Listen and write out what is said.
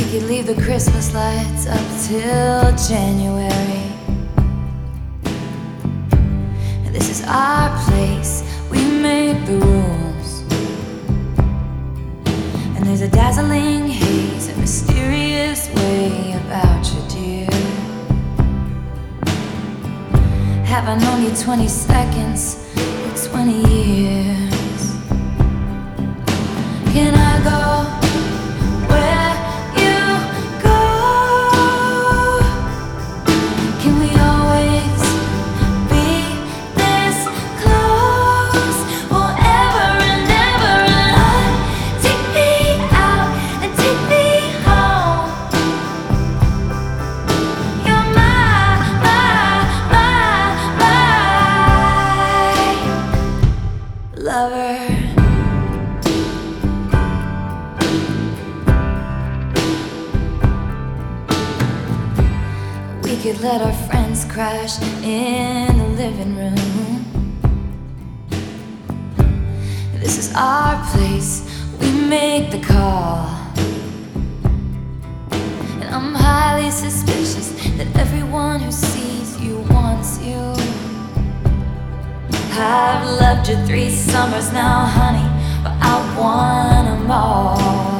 could leave the Christmas lights up till January. This is our place, we make the rules. And there's a dazzling haze, a mysterious way about you, dear. Have I known you 20 seconds or 20 years? Can I go where you go? Can we always be this close forever and ever? And take me out and take me home. You're my lover. We could let our friends crash in the living room. This is our place, we make the call. And I'm highly suspicious that everyone who sees you wants you. I've loved you 3 summers now, honey, but I want 'em all.